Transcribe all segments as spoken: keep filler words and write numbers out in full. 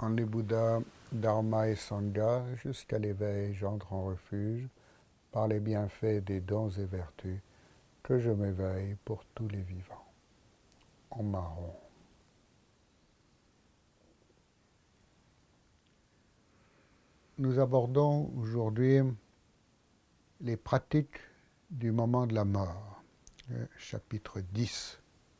en les Bouddhas, Dharma et Sangha, jusqu'à l'éveil, j'entre en refuge, par les bienfaits des dons et vertus, que je m'éveille pour tous les vivants. En marron. Nous abordons aujourd'hui les pratiques du moment de la mort, le chapitre dix.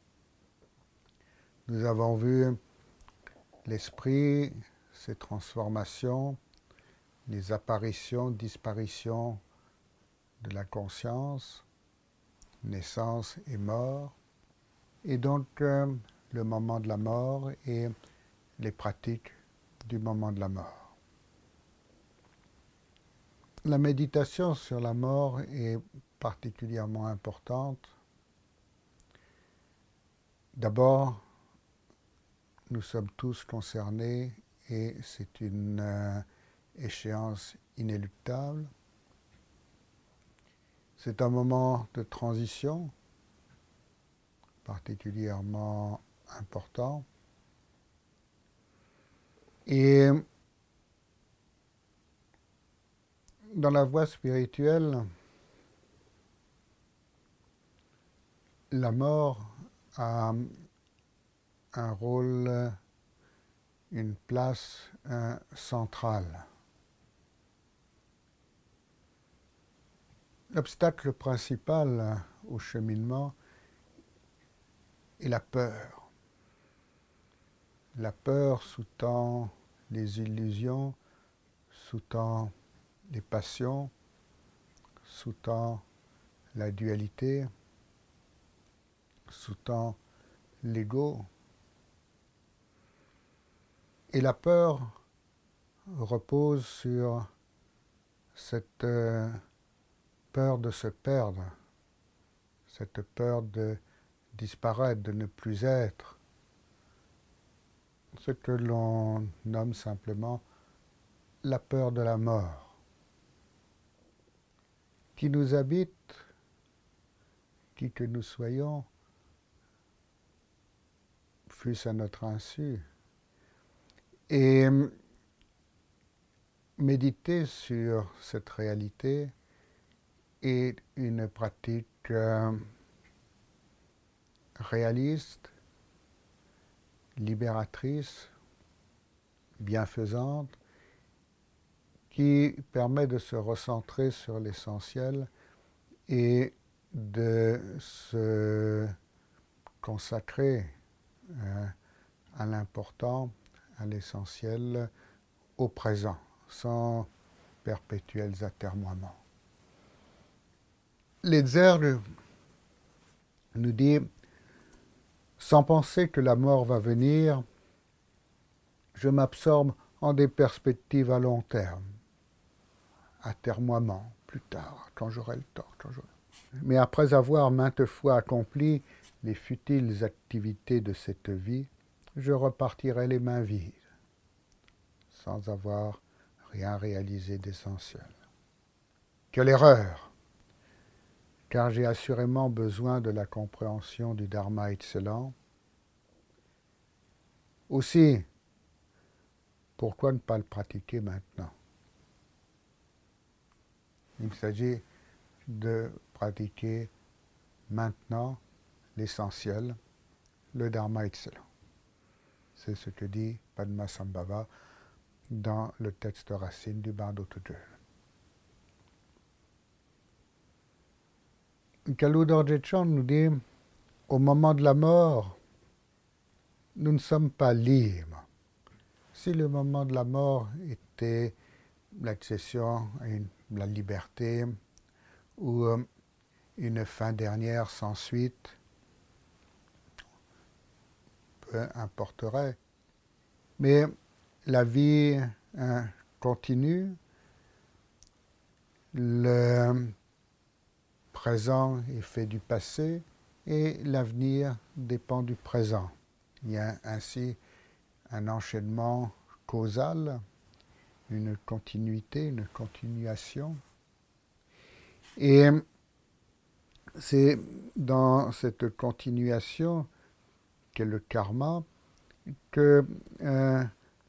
Nous avons vu l'esprit, ses transformations, les apparitions, disparitions de la conscience, naissance et mort, et donc euh, le moment de la mort et les pratiques du moment de la mort. La méditation sur la mort est particulièrement importante. D'abord, nous sommes tous concernés et c'est une euh, échéance inéluctable. C'est un moment de transition particulièrement important. Et dans la voie spirituelle, la mort a un rôle, une place euh, centrale. L'obstacle principal au cheminement est la peur. La peur sous-tend les illusions, sous-tend les passions, sous-tend la dualité, sous-tend l'ego. Et la peur repose sur cette euh, peur de se perdre, cette peur de disparaître, de ne plus être, ce que l'on nomme simplement la peur de la mort, qui nous habite, qui que nous soyons, fût-ce à notre insu. Et méditer sur cette réalité est une pratique euh, réaliste, libératrice, bienfaisante, qui permet de se recentrer sur l'essentiel et de se consacrer euh, à l'important, à l'essentiel, au présent, sans perpétuels atermoiements. L'Etzer nous dit, sans penser que la mort va venir, je m'absorbe en des perspectives à long terme, atermoiements, plus tard, quand j'aurai le temps, quand j'aurai... Mais après avoir maintes fois accompli les futiles activités de cette vie, je repartirai les mains vides, sans avoir rien réalisé d'essentiel. Quelle erreur! Car j'ai assurément besoin de la compréhension du Dharma excellent. Aussi, pourquoi ne pas le pratiquer maintenant? Il s'agit de pratiquer maintenant l'essentiel, le Dharma excellent. C'est ce que dit Padmasambhava dans le texte racine du Bhagavatam. Kalu Dorje Chand nous dit, au moment de la mort, nous ne sommes pas libres. Si le moment de la mort était l'accession à une, la liberté ou euh, une fin dernière sans suite, peu importerait. Mais la vie hein, continue, le présent est fait du passé et l'avenir dépend du présent. Il y a ainsi un enchaînement causal, une continuité, une continuation. Et c'est dans cette continuation qu'est le karma que euh,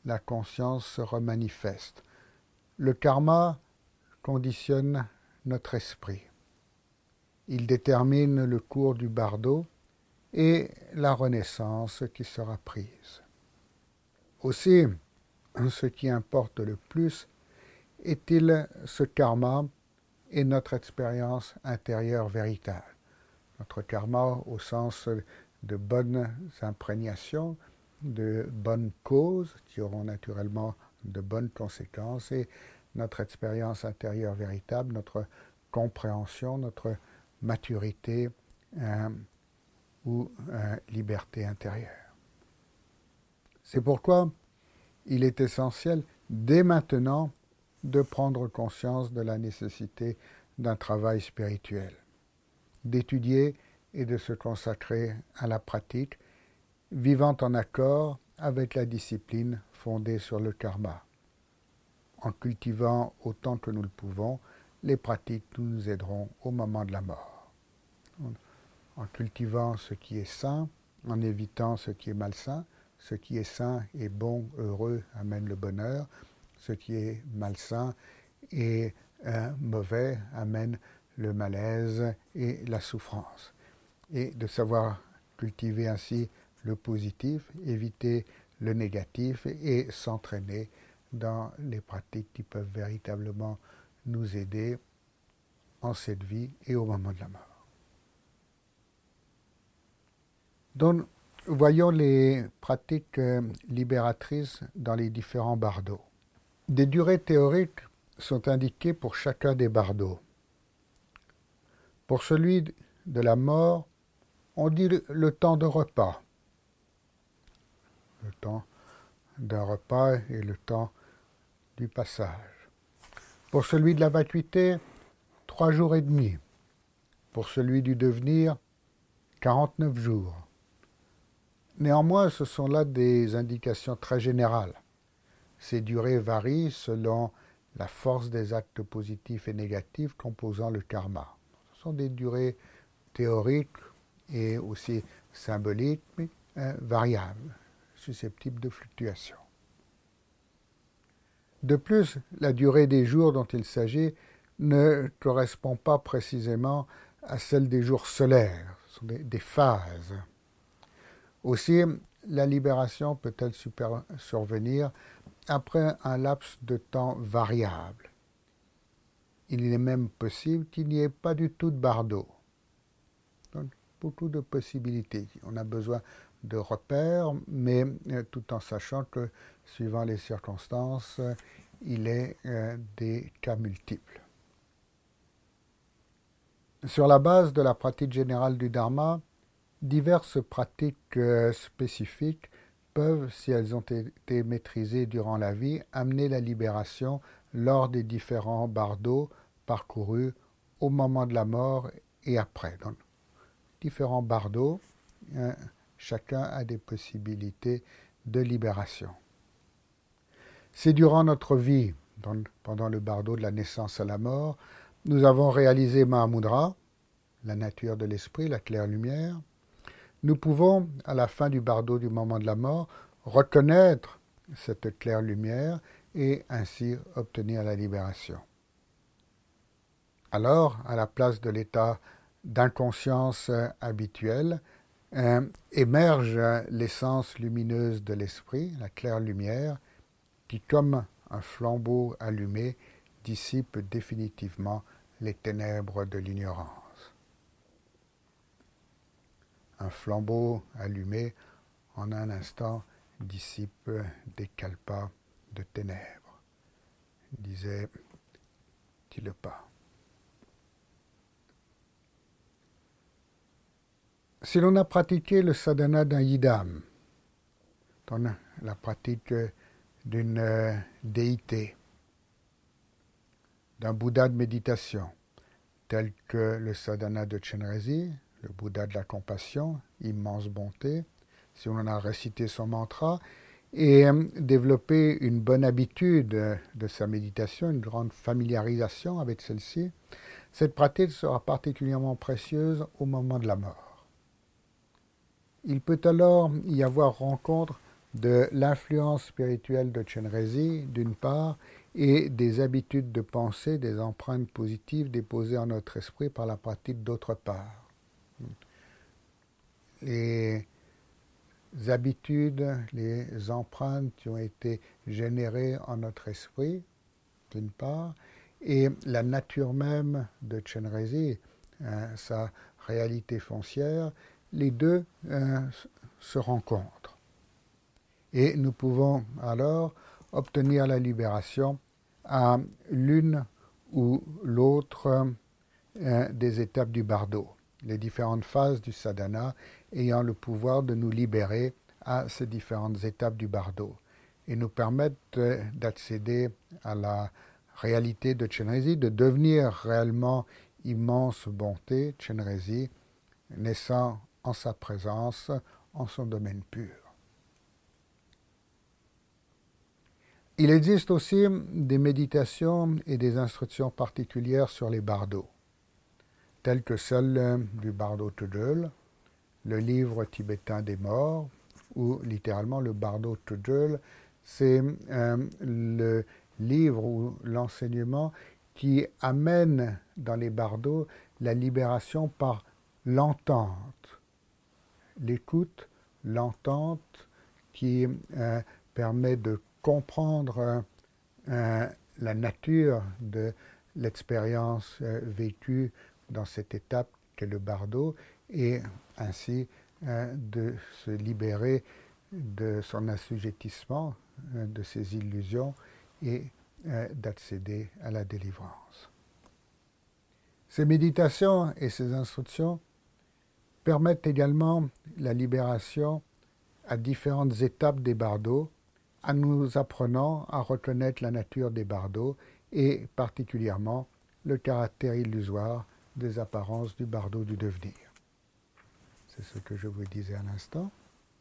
la conscience se remanifeste. Le karma conditionne notre esprit. Il détermine le cours du bardo et la renaissance qui sera prise. Aussi, ce qui importe le plus est-il ce karma et notre expérience intérieure véritable. Notre karma au sens de bonnes imprégnations, de bonnes causes qui auront naturellement de bonnes conséquences et notre expérience intérieure véritable, notre compréhension, notre maturité euh, ou euh, liberté intérieure. C'est pourquoi il est essentiel dès maintenant de prendre conscience de la nécessité d'un travail spirituel, d'étudier et de se consacrer à la pratique, vivant en accord avec la discipline fondée sur le karma. En cultivant autant que nous le pouvons les pratiques qui nous aideront au moment de la mort. En cultivant ce qui est sain, en évitant ce qui est malsain, ce qui est sain et bon, heureux, amène le bonheur, ce qui est malsain et euh, mauvais amène le malaise et la souffrance. Et de savoir cultiver ainsi le positif, éviter le négatif et s'entraîner dans les pratiques qui peuvent véritablement nous aider en cette vie et au moment de la mort. Donc, voyons les pratiques libératrices dans les différents bardos. Des durées théoriques sont indiquées pour chacun des bardos. Pour celui de la mort, on dit le temps de repas. Le temps d'un repas et le temps du passage. Pour celui de la vacuité, trois jours et demi. Pour celui du devenir, quarante-neuf jours. Néanmoins, ce sont là des indications très générales. Ces durées varient selon la force des actes positifs et négatifs composant le karma. Ce sont des durées théoriques et aussi symboliques, mais euh, variables, susceptibles de fluctuation. De plus, la durée des jours dont il s'agit ne correspond pas précisément à celle des jours solaires, ce sont des, des phases. Aussi, la libération peut-elle super, survenir après un laps de temps variable. Il est même possible qu'il n'y ait pas du tout de bardo. Donc, beaucoup de possibilités. On a besoin de repères, mais euh, tout en sachant que, suivant les circonstances, euh, il est euh, des cas multiples. Sur la base de la pratique générale du Dharma, diverses pratiques euh, spécifiques peuvent, si elles ont été maîtrisées durant la vie, amener la libération lors des différents bardos parcourus au moment de la mort et après. Donc, différents bardos, euh, chacun a des possibilités de libération. C'est durant notre vie, donc pendant le bardo de la naissance à la mort, nous avons réalisé Mahamudra, la nature de l'esprit, la claire lumière. Nous pouvons, à la fin du bardo du moment de la mort, reconnaître cette claire lumière et ainsi obtenir la libération. Alors, à la place de l'état d'inconscience habituelle, euh, émerge l'essence lumineuse de l'esprit, la claire lumière, qui, comme un flambeau allumé, dissipe définitivement les ténèbres de l'ignorance. Un flambeau allumé, en un instant, dissipe des kalpas de ténèbres, disait Tilopa. Si l'on a pratiqué le sadhana d'un yidam, dans la pratique d'une euh, déité, d'un Bouddha de méditation, tel que le sadhana de Chenrezig, le Bouddha de la compassion, immense bonté, si on en a récité son mantra, et euh, développé une bonne habitude de sa méditation, une grande familiarisation avec celle-ci, cette pratique sera particulièrement précieuse au moment de la mort. Il peut alors y avoir rencontre de l'influence spirituelle de Chenrezig, d'une part, et des habitudes de pensée, des empreintes positives déposées en notre esprit par la pratique, d'autre part. Les habitudes, les empreintes qui ont été générées en notre esprit, d'une part, et la nature même de Chenrezig, hein, sa réalité foncière, les deux euh, se rencontrent. Et nous pouvons alors obtenir la libération à l'une ou l'autre euh, des étapes du bardo, les différentes phases du sadhana ayant le pouvoir de nous libérer à ces différentes étapes du bardo et nous permettre euh, d'accéder à la réalité de Chenrezig, de devenir réellement immense bonté, Chenrezig, naissant en sa présence, en son domaine pur. Il existe aussi des méditations et des instructions particulières sur les bardos, telles que celle du Bardo Tujul, le livre tibétain des morts, ou littéralement le Bardo Tujul, c'est euh, le livre ou l'enseignement qui amène dans les bardos la libération par l'entente, l'écoute, l'entente qui euh, permet de comprendre euh, la nature de l'expérience euh, vécue dans cette étape qu'est le bardo et ainsi euh, de se libérer de son assujettissement, euh, de ses illusions et euh, d'accéder à la délivrance. Ces méditations et ces instructions permettent également la libération à différentes étapes des bardos, en nous apprenant à reconnaître la nature des bardos et particulièrement le caractère illusoire des apparences du bardo du devenir. C'est ce que je vous disais à l'instant.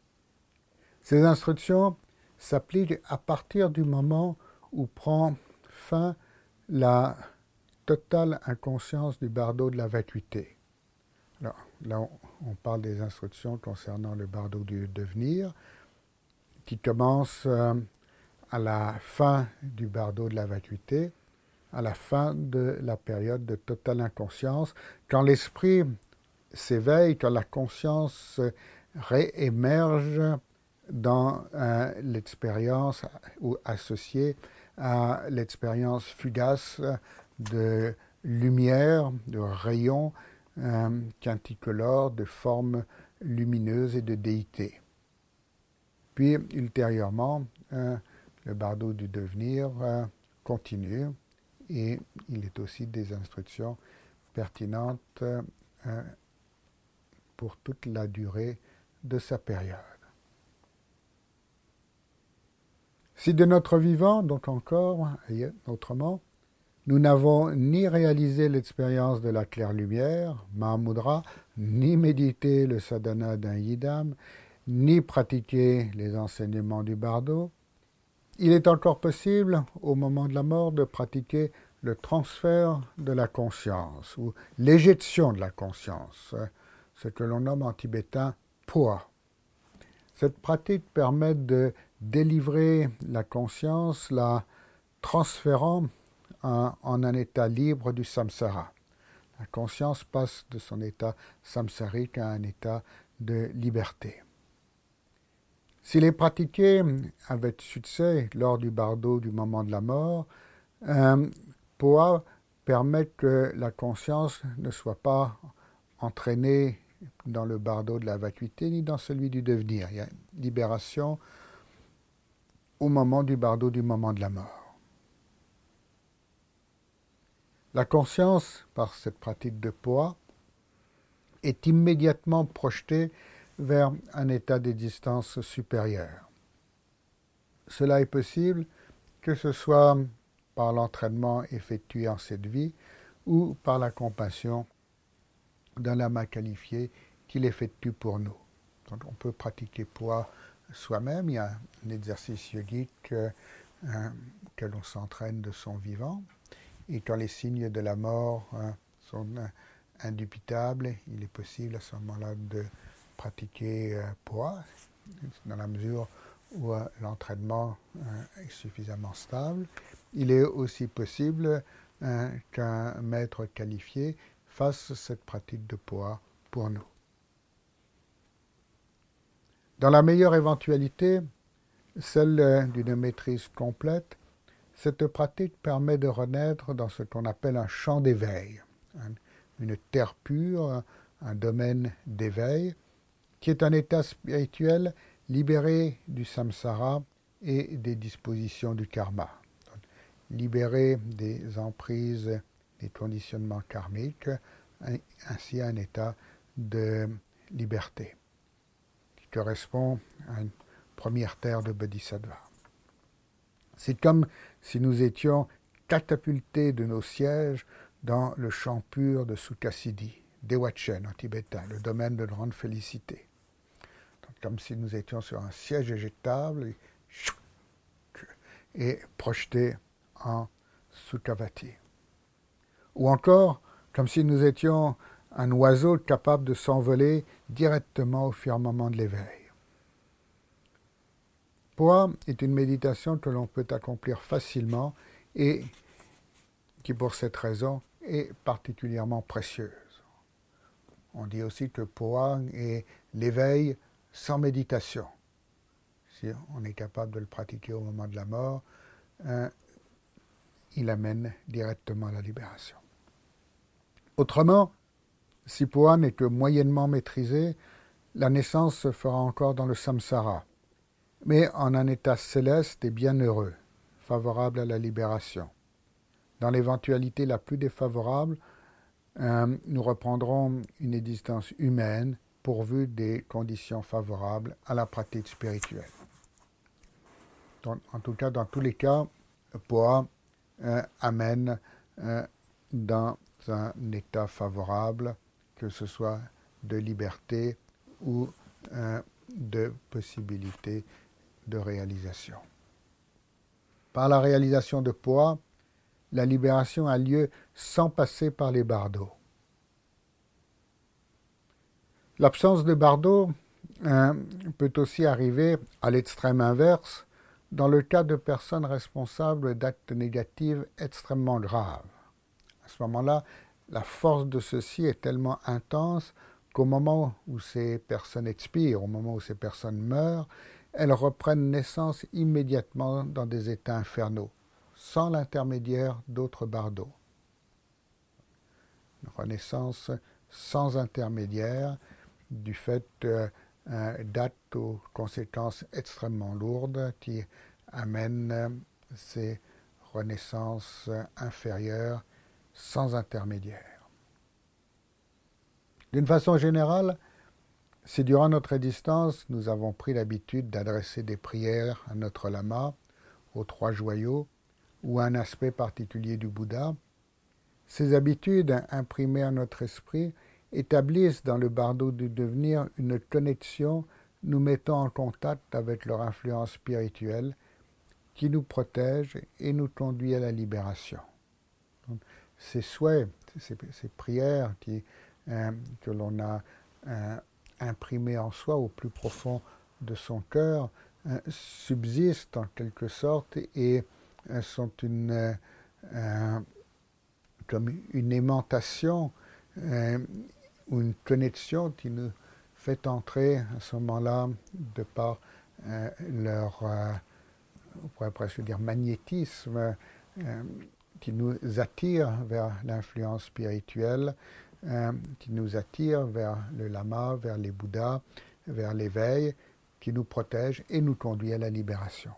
Ces instructions s'appliquent à partir du moment où prend fin la totale inconscience du bardo de la vacuité. Alors, là, on parle des instructions concernant le bardo du devenir, qui commence euh, à la fin du bardo de la vacuité, à la fin de la période de totale inconscience, quand l'esprit s'éveille, quand la conscience réémerge dans euh, l'expérience ou associée à l'expérience fugace de lumière, de rayons euh, quinticolores, de formes lumineuses et de déité. Puis, ultérieurement, euh, le bardo du devenir euh, continue et il est aussi des instructions pertinentes euh, pour toute la durée de sa période. Si de notre vivant, donc encore, et autrement, nous n'avons ni réalisé l'expérience de la claire lumière, Mahamudra, ni médité le sadhana d'un yidam, ni pratiqué les enseignements du bardo, il est encore possible, au moment de la mort, de pratiquer le transfert de la conscience, ou l'éjection de la conscience, ce que l'on nomme en tibétain poa. Cette pratique permet de délivrer la conscience, la transférant en, en un état libre du samsara. La conscience passe de son état samsarique à un état de liberté. S'il est pratiqué avec succès lors du bardo du moment de la mort, un poa permet que la conscience ne soit pas entraînée dans le bardo de la vacuité ni dans celui du devenir. Il y a une libération au moment du bardo du moment de la mort. La conscience, par cette pratique de poa, est immédiatement projetée vers un état d'existence supérieur. Cela est possible que ce soit par l'entraînement effectué en cette vie ou par la compassion d'un lama qualifié qui l'effectue pour nous. Donc on peut pratiquer poa soi-même, il y a un exercice yogique euh, auquel on s'entraîne de son vivant, et quand les signes de la mort euh, sont euh, indubitables, il est possible à ce moment-là de pratiquer euh, poa, dans la mesure où euh, l'entraînement euh, est suffisamment stable, il est aussi possible euh, qu'un maître qualifié fasse cette pratique de poids pour nous. Dans la meilleure éventualité, celle d'une maîtrise complète, cette pratique permet de renaître dans ce qu'on appelle un champ d'éveil, une terre pure, un domaine d'éveil, qui est un état spirituel libéré du samsara et des dispositions du karma. Donc, libéré des emprises, des conditionnements karmiques, ainsi un état de liberté, qui correspond à une première terre de bodhisattva. C'est comme si nous étions catapultés de nos sièges dans le champ pur de Sukhasiddhi, Dewachen en tibétain, le domaine de grande félicité. Donc, comme si nous étions sur un siège éjectable et, et projetés en Sukhavati. Ou encore, comme si nous étions un oiseau capable de s'envoler directement au firmament de l'éveil. Poa est une méditation que l'on peut accomplir facilement et qui, pour cette raison, est particulièrement précieuse. On dit aussi que Poa est l'éveil sans méditation. Si on est capable de le pratiquer au moment de la mort, hein, il amène directement à la libération. Autrement, si Poa n'est que moyennement maîtrisé, la naissance se fera encore dans le samsara, mais en un état céleste et bienheureux, favorable à la libération. Dans l'éventualité la plus défavorable, euh, nous reprendrons une existence humaine pourvue des conditions favorables à la pratique spirituelle. Donc, en tout cas, dans tous les cas, Poa euh, amène euh, dans un état favorable, que ce soit de liberté ou euh, de possibilité de réalisation. Par la réalisation de Poa, la libération a lieu sans passer par les bardeaux. L'absence de bardeaux hein, peut aussi arriver à l'extrême inverse dans le cas de personnes responsables d'actes négatifs extrêmement graves. À ce moment-là, la force de ceci est tellement intense qu'au moment où ces personnes expirent, au moment où ces personnes meurent, elles reprennent naissance immédiatement dans des états infernaux, sans l'intermédiaire d'autres bardeaux. Une renaissance sans intermédiaire du fait euh, d'actes aux conséquences extrêmement lourdes qui amènent euh, ces renaissances inférieures sans intermédiaire. D'une façon générale, si durant notre existence, nous avons pris l'habitude d'adresser des prières à notre lama, aux trois joyaux, ou à un aspect particulier du Bouddha, ces habitudes imprimées à notre esprit établissent dans le bardeau du devenir une connexion nous mettant en contact avec leur influence spirituelle qui nous protège et nous conduit à la libération. Donc, ces souhaits, ces, ces prières qui, euh, que l'on a euh, imprimées en soi au plus profond de son cœur euh, subsistent en quelque sorte et euh, sont une, euh, comme une aimantation euh, ou une connexion qui nous fait entrer à ce moment-là de par euh, leur, euh, on pourrait presque dire magnétisme, euh, qui nous attire vers l'influence spirituelle, euh, qui nous attire vers le lama, vers les bouddhas, vers l'éveil, qui nous protège et nous conduit à la libération.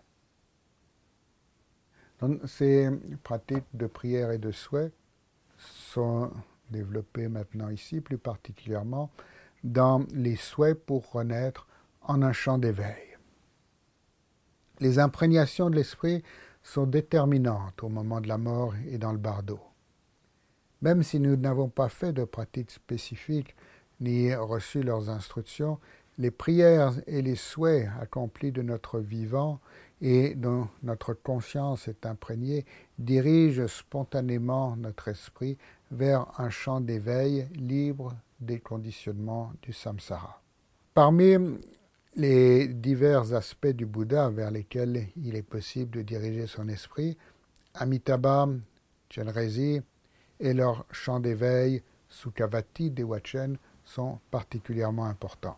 Donc, ces pratiques de prière et de souhait sont développées maintenant ici, plus particulièrement dans les souhaits pour renaître en un champ d'éveil. Les imprégnations de l'esprit sont déterminantes au moment de la mort et dans le bardeau. Même si nous n'avons pas fait de pratiques spécifiques ni reçu leurs instructions, les prières et les souhaits accomplis de notre vivant et dont notre conscience est imprégnée dirigent spontanément notre esprit vers un champ d'éveil libre des conditionnements du samsara. Parmi les divers aspects du Bouddha vers lesquels il est possible de diriger son esprit, Amitabha, Chenrezig et leur champ d'éveil, Sukhavati, Dewachen, sont particulièrement importants.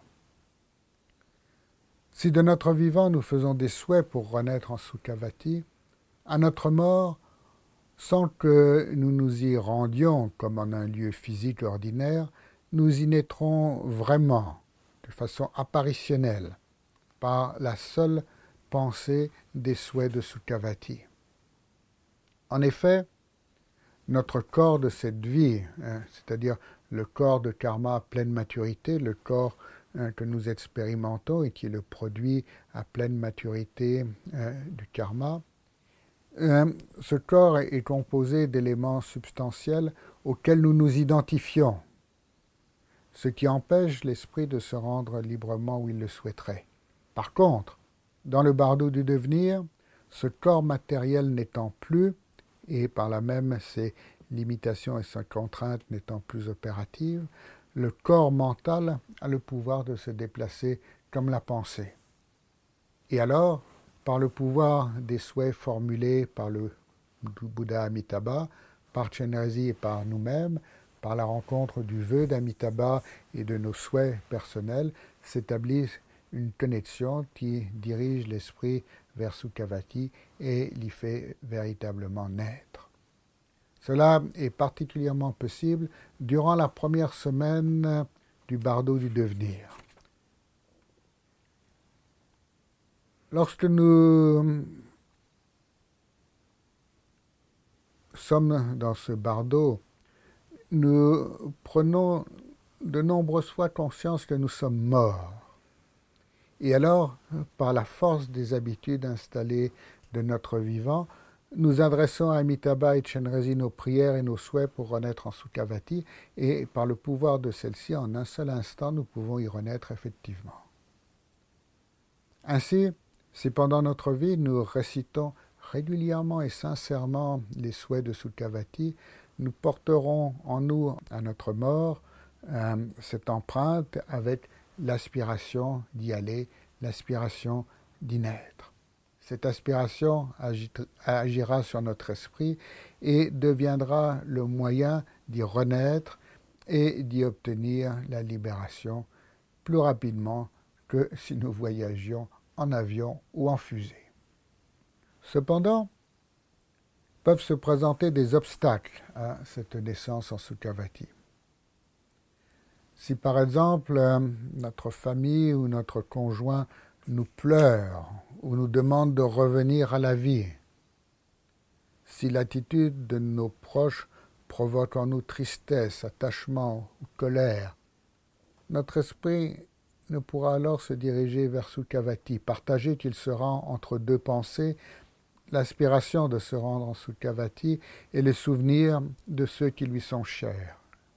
Si de notre vivant nous faisons des souhaits pour renaître en Sukhavati, à notre mort, sans que nous nous y rendions comme en un lieu physique ordinaire, nous y naîtrons vraiment, de façon apparitionnelle, par la seule pensée des souhaits de Sukhavati. En effet, notre corps de cette vie, hein, c'est-à-dire le corps de karma à pleine maturité, le corps hein, que nous expérimentons et qui est le produit à pleine maturité hein, du karma, hein, ce corps est composé d'éléments substantiels auxquels nous nous identifions, ce qui empêche l'esprit de se rendre librement où il le souhaiterait. Par contre, dans le bardo du devenir, ce corps matériel n'étant plus, et par là même ses limitations et ses contraintes n'étant plus opératives, le corps mental a le pouvoir de se déplacer comme la pensée. Et alors, par le pouvoir des souhaits formulés par le Bouddha Amitabha, par Chenrezig et par nous-mêmes, par la rencontre du vœu d'Amitabha et de nos souhaits personnels, s'établit une connexion qui dirige l'esprit vers Sukhavati et l'y fait véritablement naître. Cela est particulièrement possible durant la première semaine du bardo du devenir. Lorsque nous sommes dans ce bardo, nous prenons de nombreuses fois conscience que nous sommes morts. Et alors, par la force des habitudes installées de notre vivant, nous adressons à Amitabha et Chenrezig nos prières et nos souhaits pour renaître en Sukhavati, et par le pouvoir de celle-ci, en un seul instant, nous pouvons y renaître effectivement. Ainsi, si pendant notre vie nous récitons régulièrement et sincèrement les souhaits de Sukhavati, nous porterons en nous, à notre mort, euh, cette empreinte avec l'aspiration d'y aller, l'aspiration d'y naître. Cette aspiration agira sur notre esprit et deviendra le moyen d'y renaître et d'y obtenir la libération plus rapidement que si nous voyagions en avion ou en fusée. Cependant, peuvent se présenter des obstacles à cette naissance en Sukhavati. Si par exemple notre famille ou notre conjoint nous pleure ou nous demande de revenir à la vie, si l'attitude de nos proches provoque en nous tristesse, attachement ou colère, notre esprit ne pourra alors se diriger vers Sukhavati, partager qu'il sera entre deux pensées, l'aspiration de se rendre en Sukhavati et le souvenir de ceux qui lui sont chers.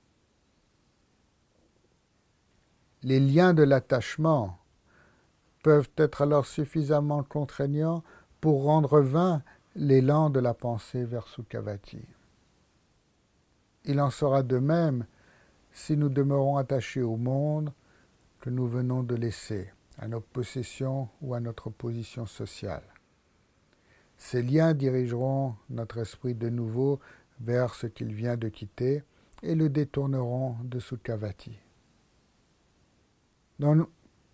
Les liens de l'attachement peuvent être alors suffisamment contraignants pour rendre vain l'élan de la pensée vers Sukhavati. Il en sera de même si nous demeurons attachés au monde que nous venons de laisser, à nos possessions ou à notre position sociale. Ces liens dirigeront notre esprit de nouveau vers ce qu'il vient de quitter et le détourneront de Sukhavati. Donc,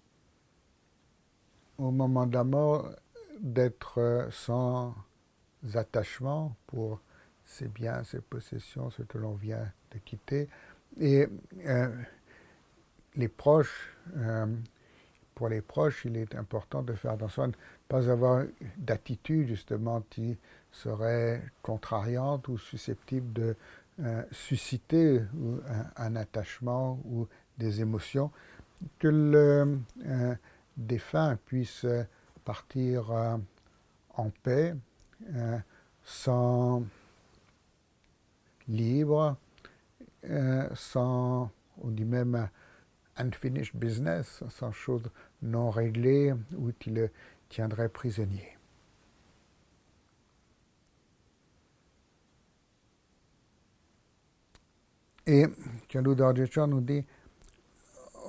au moment de la mort, d'être sans attachement pour ces biens, ces possessions, ce que l'on vient de quitter. Et euh, les proches, euh, pour les proches, il est important de faire attention à ne pas avoir d'attitude justement qui serait contrariante ou susceptible de euh, susciter un, un attachement ou des émotions, que le euh, défunt puisse partir euh, en paix, euh, sans libre, euh, sans, on dit même unfinished business, sans chose non réglée ou qui le tiendrait prisonnier. Et Chandru Dorje Chon nous dit,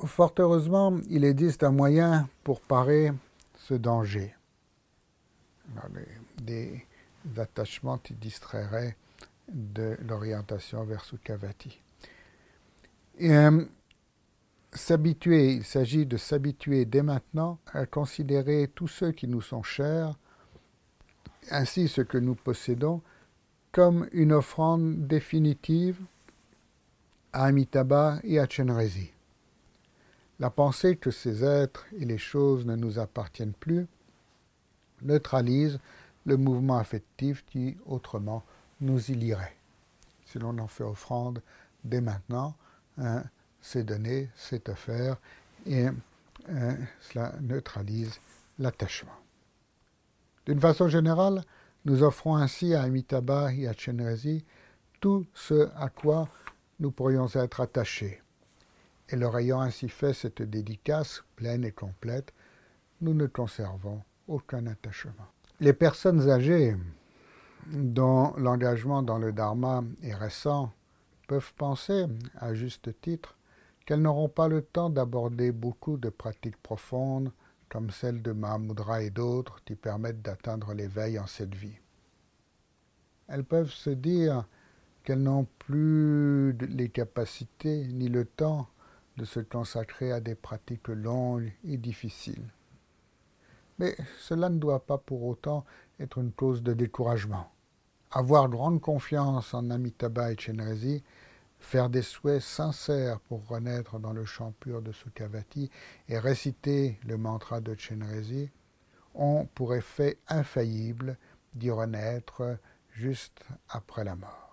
Fort heureusement, il existe un moyen pour parer ce danger. Alors, les, des attachements qui distrairaient de l'orientation vers Sukhavati. Et, euh, s'habituer, il s'agit de s'habituer dès maintenant à considérer tous ceux qui nous sont chers, ainsi ce que nous possédons, comme une offrande définitive à Amitabha et à Chenrezig. La pensée que ces êtres et les choses ne nous appartiennent plus neutralise le mouvement affectif qui, autrement, nous y lierait. Si l'on en fait offrande dès maintenant, hein, c'est donné, c'est offert, et hein, cela neutralise l'attachement. D'une façon générale, nous offrons ainsi à Amitabha et à Chenrezig tout ce à quoi nous pourrions être attachés. Et leur ayant ainsi fait cette dédicace pleine et complète, nous ne conservons aucun attachement. Les personnes âgées dont l'engagement dans le Dharma est récent peuvent penser, à juste titre, qu'elles n'auront pas le temps d'aborder beaucoup de pratiques profondes comme celle de Mahamudra et d'autres qui permettent d'atteindre l'éveil en cette vie. Elles peuvent se dire qu'elles n'ont plus les capacités ni le temps de se consacrer à des pratiques longues et difficiles. Mais cela ne doit pas pour autant être une cause de découragement. Avoir grande confiance en Amitabha et Chenrezig, faire des souhaits sincères pour renaître dans le champ pur de Sukhavati et réciter le mantra de Chenrezig ont pour effet infaillible d'y renaître juste après la mort.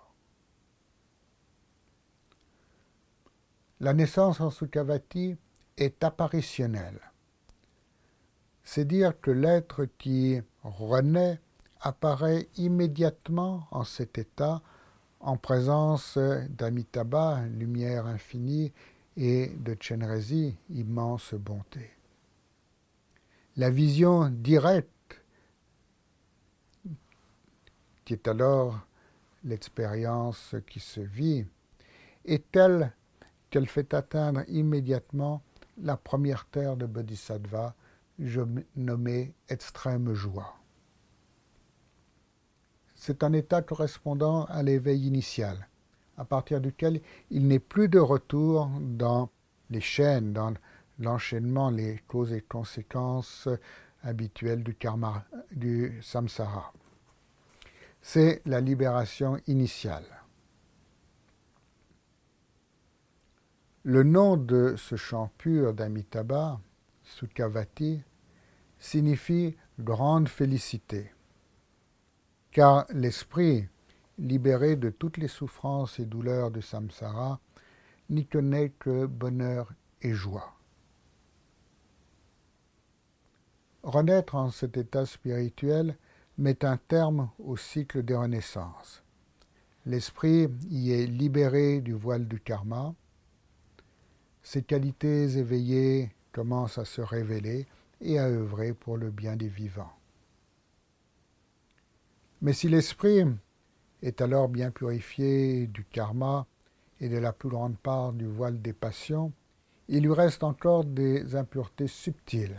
La naissance en Sukhavati est apparitionnelle. C'est dire que l'être qui renaît apparaît immédiatement en cet état en présence d'Amitabha, lumière infinie, et de Chenrezig, immense bonté. La vision directe, qui est alors l'expérience qui se vit, est telle qu'elle fait atteindre immédiatement la première terre de Bodhisattva, nommée extrême joie. C'est un état correspondant à l'éveil initial, à partir duquel il n'est plus de retour dans les chaînes, dans l'enchaînement, les causes et conséquences habituelles du karma, du samsara. C'est la libération initiale. Le nom de ce champ pur d'Amitabha, Sukhavati, signifie grande félicité, car l'esprit, libéré de toutes les souffrances et douleurs du samsara, n'y connaît que bonheur et joie. Renaître en cet état spirituel met un terme au cycle des renaissances. L'esprit y est libéré du voile du karma. Ses qualités éveillées commencent à se révéler et à œuvrer pour le bien des vivants. Mais si l'esprit est alors bien purifié du karma et de la plus grande part du voile des passions, il lui reste encore des impuretés subtiles.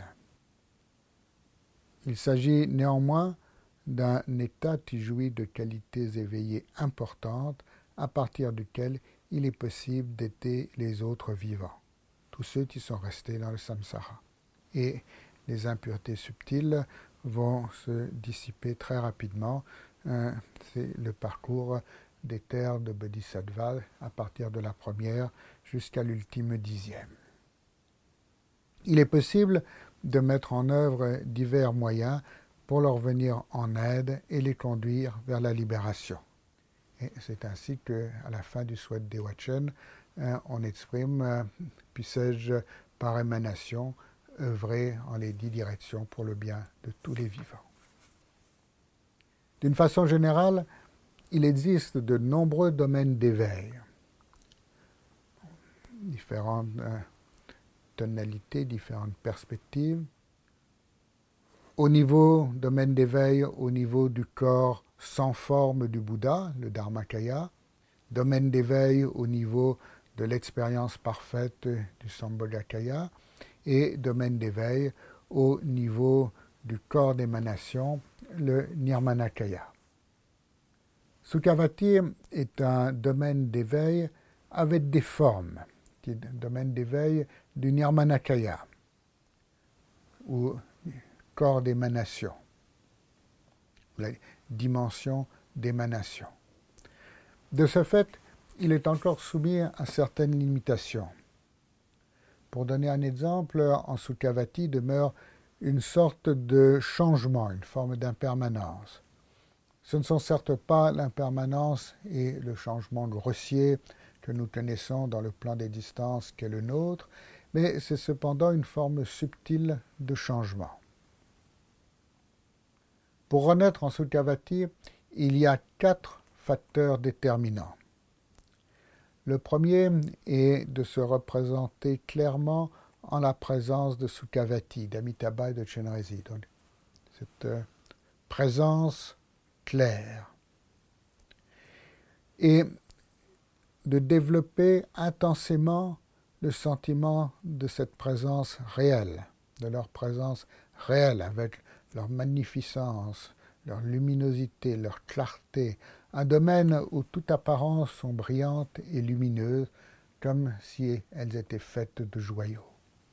Il s'agit néanmoins d'un état qui jouit de qualités éveillées importantes à partir duquel il est possible d'aider les autres vivants, tous ceux qui sont restés dans le samsara. Et les impuretés subtiles vont se dissiper très rapidement. Euh, c'est le parcours des terres de Bodhisattva à partir de la première jusqu'à l'ultime dixième. Il est possible de mettre en œuvre divers moyens pour leur venir en aide et les conduire vers la libération. Et c'est ainsi qu'à la fin du Swat Dewachen, euh, on exprime euh, « Puissais-je par émanation œuvrer en les dix directions pour le bien de tous les vivants ». D'une façon générale, il existe de nombreux domaines d'éveil, différentes euh, tonalités, différentes perspectives. Au niveau, domaine d'éveil au niveau du corps sans forme du Bouddha, le Dharmakaya, domaine d'éveil au niveau de l'expérience parfaite du Sambhogakaya, et domaine d'éveil au niveau du corps d'émanation, le Nirmanakaya. Sukhavati est un domaine d'éveil avec des formes, qui est un domaine d'éveil du Nirmanakaya, ou corps d'émanation, la dimension d'émanation. De ce fait, il est encore soumis à certaines limitations. Pour donner un exemple, en Sukhavati demeure une sorte de changement, une forme d'impermanence. Ce ne sont certes pas l'impermanence et le changement grossier que nous connaissons dans le plan des distances qu'est le nôtre, mais c'est cependant une forme subtile de changement. Pour renaître en Sukhavati, il y a quatre facteurs déterminants. Le premier est de se représenter clairement en la présence de Sukhavati, d'Amitabha et de Chenrezig. Donc, cette euh, présence claire. Et de développer intensément le sentiment de cette présence réelle, de leur présence réelle avec leur magnificence, leur luminosité, leur clarté, un domaine où toute apparence sont brillantes et lumineuses, comme si elles étaient faites de joyaux.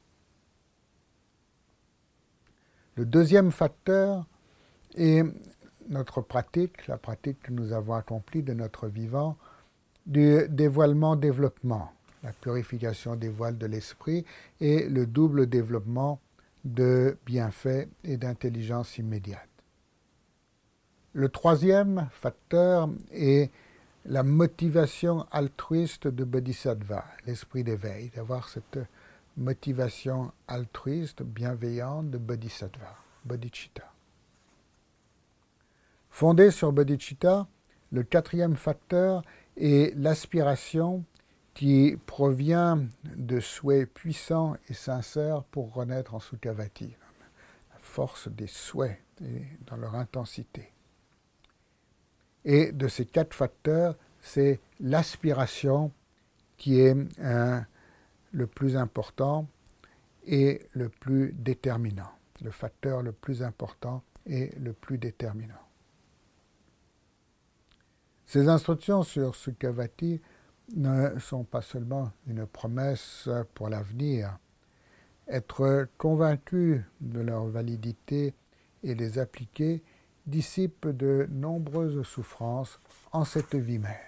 Le deuxième facteur est notre pratique, la pratique que nous avons accomplie de notre vivant, du dévoilement-développement, la purification des voiles de l'esprit et le double développement de bienfaits et d'intelligence immédiate. Le troisième facteur est la motivation altruiste de Bodhisattva, l'esprit d'éveil, d'avoir cette motivation altruiste, bienveillante de Bodhisattva, Bodhicitta. Fondé sur Bodhicitta, le quatrième facteur est l'aspiration qui provient de souhaits puissants et sincères pour renaître en Sukhavati, la force des souhaits dans leur intensité. Et de ces quatre facteurs, c'est l'aspiration qui est hein, le plus important et le plus déterminant. Le facteur le plus important et le plus déterminant. Ces instructions sur Sukhavati ne sont pas seulement une promesse pour l'avenir. Être convaincu de leur validité et les appliquer dissipe de nombreuses souffrances en cette vie même.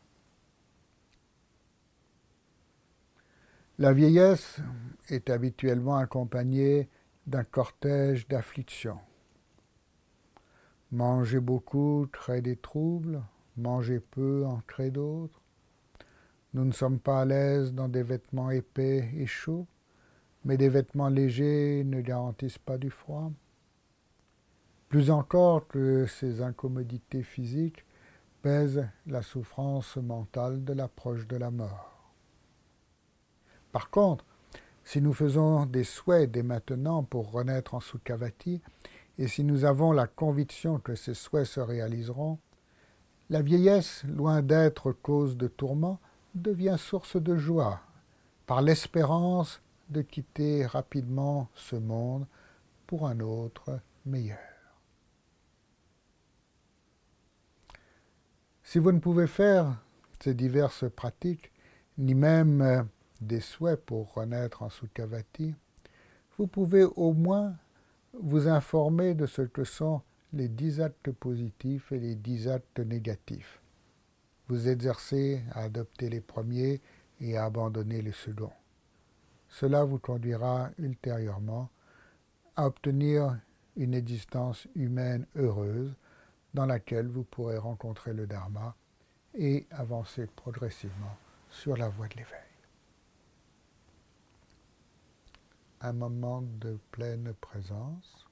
La vieillesse est habituellement accompagnée d'un cortège d'afflictions. Manger beaucoup crée des troubles, manger peu en crée d'autres. Nous ne sommes pas à l'aise dans des vêtements épais et chauds, mais des vêtements légers ne garantissent pas du froid. Plus encore que ces incommodités physiques pèse la souffrance mentale de l'approche de la mort. Par contre, si nous faisons des souhaits dès maintenant pour renaître en Sukhavati, et si nous avons la conviction que ces souhaits se réaliseront, la vieillesse, loin d'être cause de tourment, devient source de joie, par l'espérance de quitter rapidement ce monde pour un autre meilleur. Si vous ne pouvez faire ces diverses pratiques, ni même des souhaits pour renaître en Sukhavati, vous pouvez au moins vous informer de ce que sont les dix actes positifs et les dix actes négatifs. Vous exercez à adopter les premiers et à abandonner les seconds. Cela vous conduira ultérieurement à obtenir une existence humaine heureuse dans laquelle vous pourrez rencontrer le Dharma et avancer progressivement sur la voie de l'éveil. Un moment de pleine présence.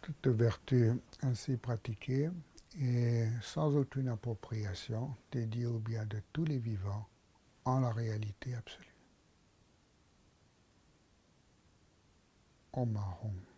toute vertu ainsi pratiquée est sans aucune appropriation dédiée au bien de tous les vivants en la réalité absolue. Om Ahum.